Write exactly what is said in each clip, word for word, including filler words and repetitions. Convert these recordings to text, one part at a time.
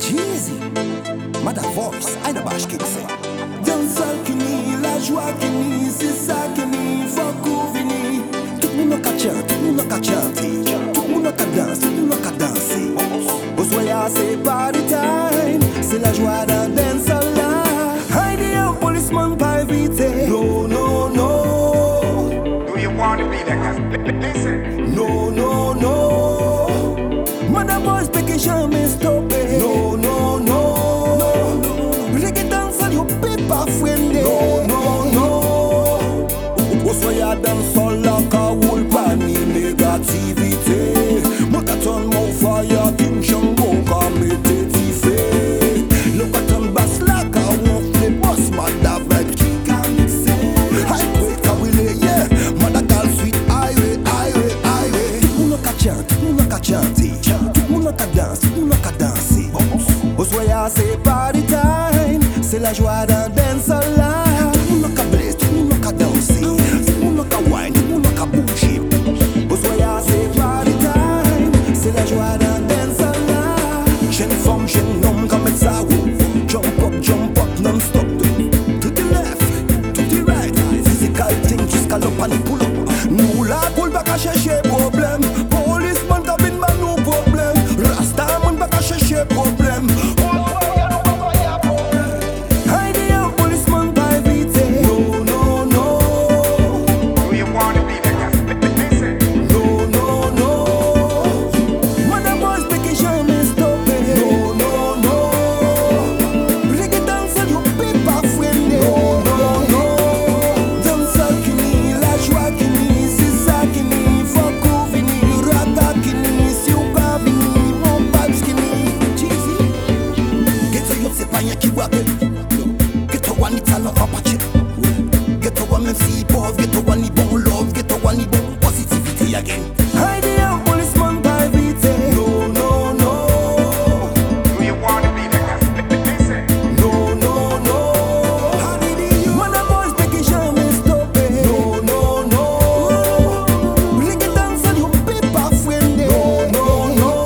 Jeezy, Mother Voice, I know bash kick say. Dansal kini, la joie kini, c'est ça kini, faut couvini. Tout le monde a chanté, tout le monde a chanté, tout le monde a dansé, tout le monde a dansé. Au soya c'est party time, c'est la joie d'un dansal là. Heidi un policeman pas éviter. No, no, no. Do you want to be that guy? Listen. No, no, no. Mother Voice peke jamais stoppé. No, no, no. Reggae dancehall you people friendly. No, no, no. Ou soya dancehall la ka woul pa ni négativité. Moi ka ton mon fire King Shango ka mette ti fait. Le ka ton bass la ka wonfle boss mother vibe ki ka mixe. Highway ka wile yeah. Mother gal sweet highway, highway, highway. Tout moun ka chante, tout moun ka chante. Tout moun ka danse, tout moun ka danser. Au soya c'est party time, c'est la joie d'un dancehall là. Tout moun ka blaze, tout moun ka danser. Tout moun ka wine, tout moun ka bouger. Au soya c'est party time, c'est la joie d'un dancehall là. Jeune femme, jeune homme, comme mettre ça roule. Jump up, jump up, non-stop. To the left, to the right. Physical thing jusqu'à l'opani pull up. Nous la coule pas qu'à chercher problème. Policeman ka bin ban nous problème. Rasta man pas qu'à chercher problème. Heidi un policeman pas éviter. No, no, no. Do you want to be that guy? Listen. No, no, no. Mother Voice peke jamais stoppé. No, no, no. Reggae dancehall you people friendly. No, no, no. Dancehall kini, la joie kini, c'est ça kini, faut couvini. Raga kini, si ou pas vini, mon vibes kini. Jeezy. Ghetto youth c'est pas rien qui wappe. Ghetto one ni talent en patché. Ghetto one même si pauvre, ghetto one ni bon love, ghetto one ni bon positivity again. Heidi un policeman pas éviter. No, no, no. Do you want to be that guy? Listen. No, no, no. Mother Voice peke jamais stoppé. No, no, no. Reggae dancehall you people friendly. No, no, no.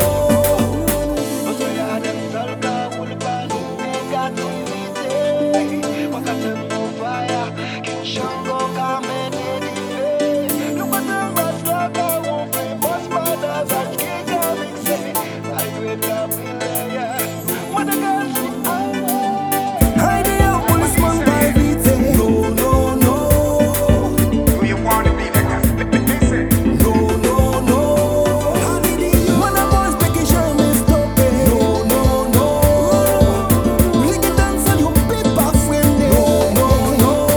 Heidi un policeman pas éviter. No, no, no. Do you want to be that guy? Listen. No, no, no. Mother Voice peke jamais stoppé. No, no, no. Reggae dancehall you people friendly. No, no, no.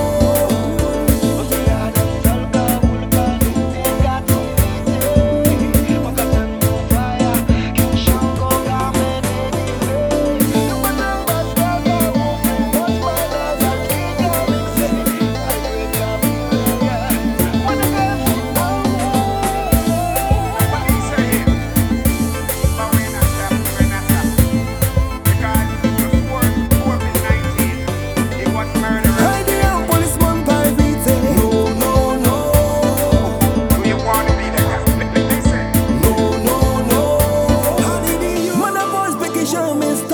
Heidi un policeman pas éviter. No, no, no. No, no, no. Mother Voice peke jamais